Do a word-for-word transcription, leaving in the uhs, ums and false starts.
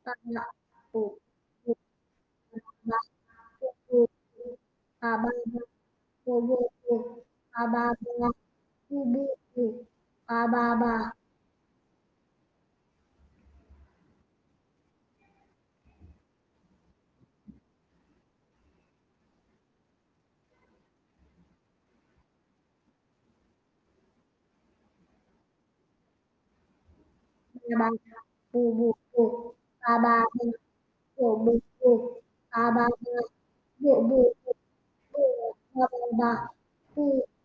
Tanda, bu, bu, ba, bu, bu, ba, ba, ba, bu, bu, bu, ba, ba, ba, bu, bu, bu, ba, ba, ba. Ba, ba, bu, bu, bu, ba, ba, ba, bu, bu, bu, ba, ba, ba, bu, bu, bu, bu, ba, ba, ba, bu.